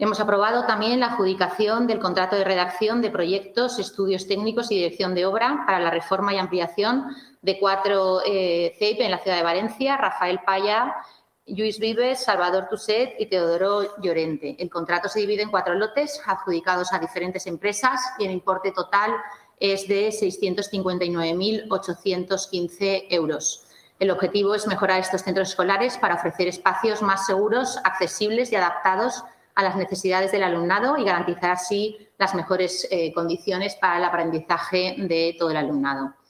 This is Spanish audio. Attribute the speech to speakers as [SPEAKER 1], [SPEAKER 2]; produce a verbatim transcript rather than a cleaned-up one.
[SPEAKER 1] Hemos aprobado también la adjudicación del contrato de redacción de proyectos, estudios técnicos y dirección de obra para la reforma y ampliación de cuatro eh, C E I P en la ciudad de Valencia, Rafael Paya, Lluís Vives, Salvador Tuset y Teodoro Llorente. El contrato se divide en cuatro lotes adjudicados a diferentes empresas y el importe total es de seiscientos cincuenta y nueve mil ochocientos quince euros. El objetivo es mejorar estos centros escolares para ofrecer espacios más seguros, accesibles y adaptados a las necesidades del alumnado y garantizar así las mejores eh, condiciones para el aprendizaje de todo el alumnado.